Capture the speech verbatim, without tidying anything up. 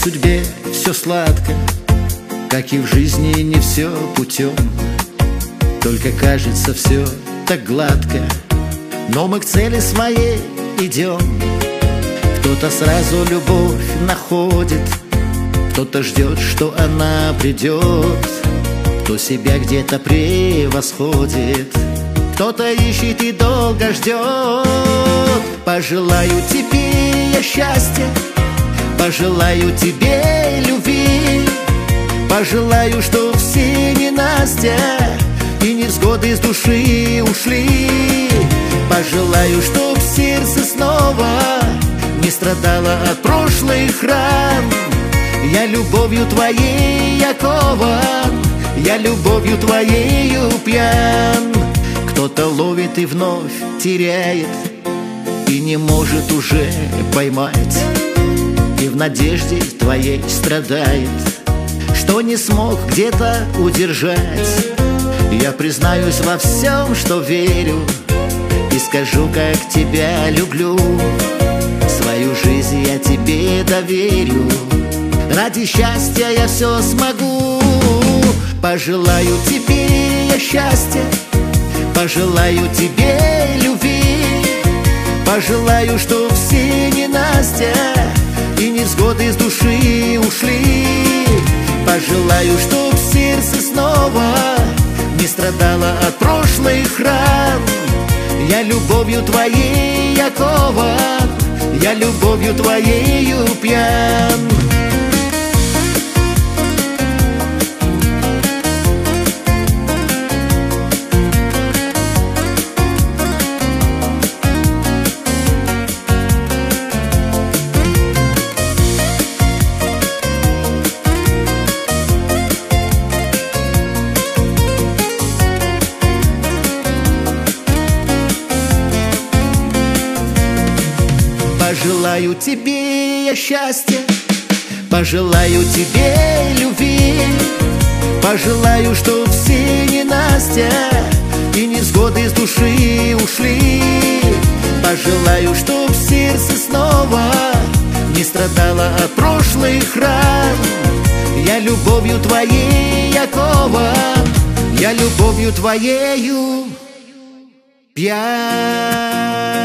судьбе все сладко, как и в жизни не все путем. Только кажется все так гладко, но мы к цели своей идем. Кто-то сразу любовь находит, кто-то ждет, что она придет, кто себя где-то превосходит, кто-то ищет и долго ждет. Пожелаю тебе я счастья, пожелаю тебе любви, пожелаю, чтоб все ненастья и невзгоды с души ушли. Пожелаю, чтоб сердце снова не страдало от прошлых ран. Я любовью твоей окован, я любовью твоею пьян. Кто-то ловит и вновь теряет, и не может уже поймать, и в надежде твоей страдает, что не смог где-то удержать. Я признаюсь во всем, что верю, и скажу, как тебя люблю. Свою жизнь я тебе доверю, ради счастья я все смогу. Пожелаю тебе я счастья, пожелаю тебе любви, пожелаю, чтоб все ненастья и невзгоды с души ушли. Пожелаю, чтоб сердце снова не страдало от прошлых ран. Я любовью твоей окован, я любовью твоею пьян. Пожелаю тебе я счастья, пожелаю тебе любви, пожелаю, чтоб все ненастья и невзгоды с души ушли. Пожелаю, чтоб сердце снова не страдало от прошлых ран. Я любовью твоей окован, я любовью твоею пьян.